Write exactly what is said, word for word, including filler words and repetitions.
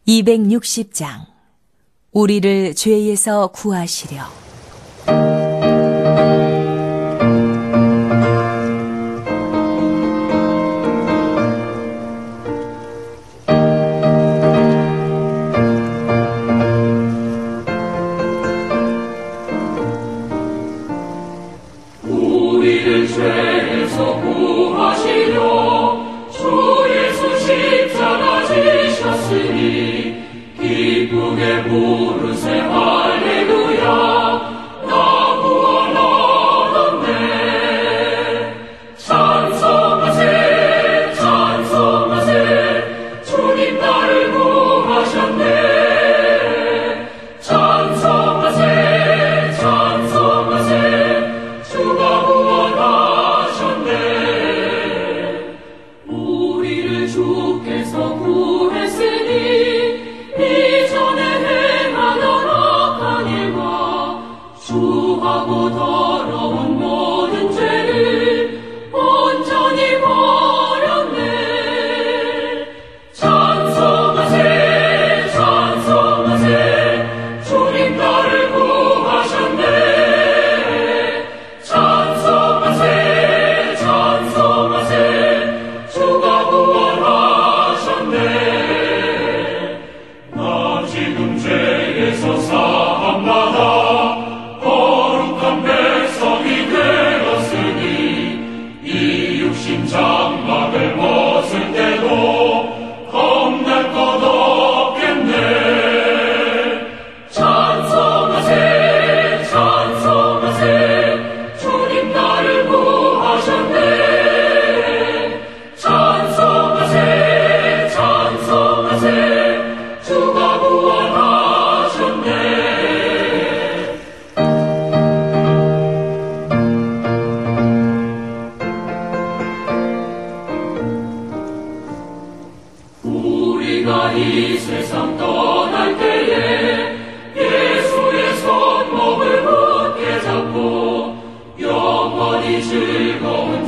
이백육십 장 우리를 죄에서 구하시려. 우리를 죄에서 구하시려 주 예수 십자가 지셨으니 기쁘게 부르세 할렐루야. 나 구원하셨네. 찬송하세 찬송하세 주님 나를 구하셨네. 찬송하세 찬송하세 주가 구원하셨네. 우리를 주께서 구했으니 이전에 행하던 악한 일과 추하고 더러운 모든 죄를 온전히 버렸네. 찬송하세 찬송하세 주님 나를 구하셨네. 찬송하세 찬송하세 주가 구원하셨네. 나 지금 죄에서 사함받아 거룩한 백성이 되었으니 이 육신 장막을 벗을 때도 겁날 것 없겠네. 찬송하세 찬송하세 주님 나를 구하셨네. 찬송하세 찬송하세 주가 구원하셨네. 우리가 이 세상 떠날 때에 예수의 손목을 굳게 잡고 영원히 즐거운